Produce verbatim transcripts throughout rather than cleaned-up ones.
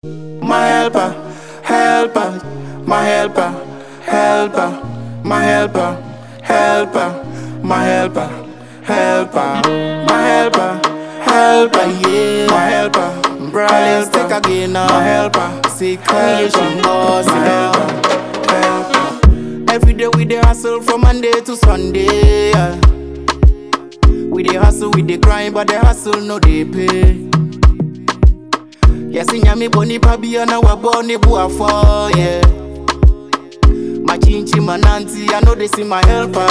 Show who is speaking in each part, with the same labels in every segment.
Speaker 1: My helper, helper, my helper, helper, my helper, helper, my helper, helper, my helper, helper, yeah, my helper, let's take again now, my helper, see creation boss, my helper, helper. Every day we dey hustle from Monday to Sunday, yeah. We dey hustle, we dey grind, but the hustle no dey pay. Yes, in Yami Boni Pabiana Waboni Buafo, yeah. My chinchi, my nanti, I know they see my helper.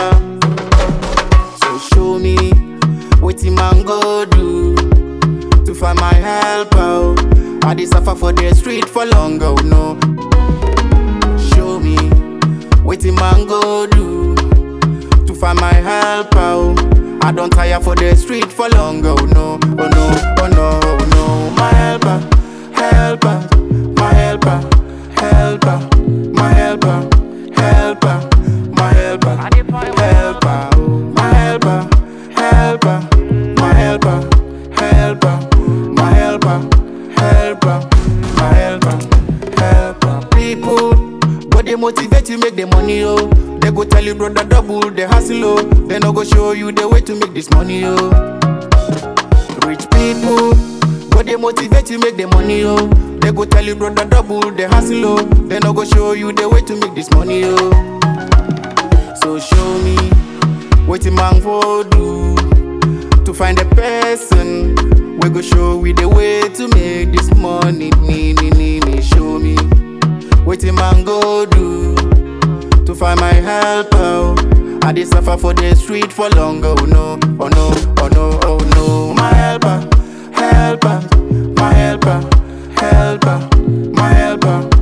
Speaker 1: So show me what man go do to find my helper. I dey suffer for the street for long, oh no. Show me what man go do to find my helper. I don't tire for the street for long, oh no, oh no, oh no, oh no. My helper, helper, my helper, helper, my helper, helper, my helper, helper, my helper, helper, my helper, helper, my helper, helper, my helper, helper. People, but they motivate you make the money, oh. They go tell you brother double the hustle, oh. They no go show you the way to make this money, oh. Rich people, but they motivate you make the money, oh. They go tell you brother double the hustle, oh. They no go show you the way to make this money, oh. So show me what man for do to find a person we go show we the way to make this money. Nee, nee, nee, nee. Show me what man go do to find my helper. I dey suffer for the street for long, oh no, oh no, oh no, oh no. My helper, helper, my helper, helper, my helper,